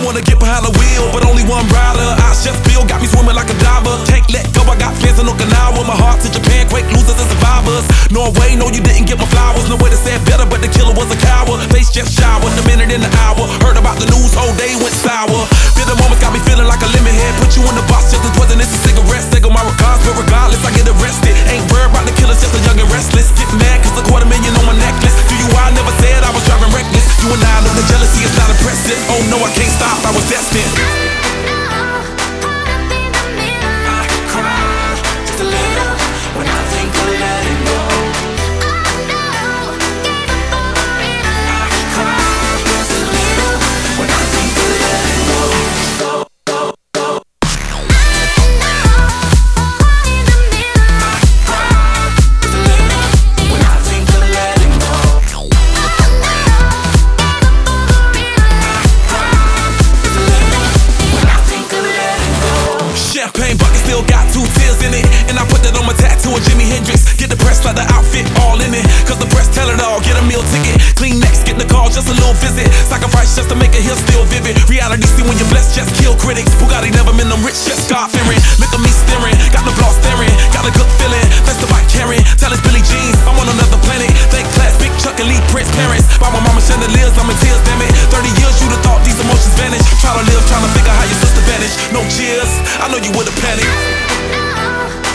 wanna get behind the wheel, but only one rider. I just feel got me swimming like a diver. Can't let go, I got fans in Okinawa. My heart to Japan, quake losers and survivors. Norway, no you didn't get my flowers. No way to say it better, but the killer was a coward. Face just showered, the minute in the hour. Heard about the news, whole day went sour. Bitter moments got me feeling like a lemon head. Put you in the box just as poison, it's a cigarette. Single my regards, but regardless I get arrested. Ain't worried about the killers, just a young and restless. Get mad cause $250,000 on my necklace. Do you I never said I was driving reckless. You and I know the jealousy is not impressive. Oh no, I can't stop, I was destined. Champagne bucket still got 2 tears in it, and I put that on my tattoo of Jimi Hendrix. Get the press like the outfit all in it, cause the press tell it all. Get a meal ticket, clean next, get the call, just a little visit. Sacrifice just to make a hill still vivid. Reality see when you're blessed, just kill critics. Bugatti never been them rich, just God fearing. Look at me staring, got the block staring, got a good feeling. That's the bike carrying, tell it's Billie Jeans, I'm on another planet. Thank class, Big Chuck and Lee Prince parents. By my mama chandeliers, I'm in tears, damn it. 30 years you'd have thought these emotions vanish. Try to live, trying to figure how your sister vanished. No cheers, I know you would've panicked.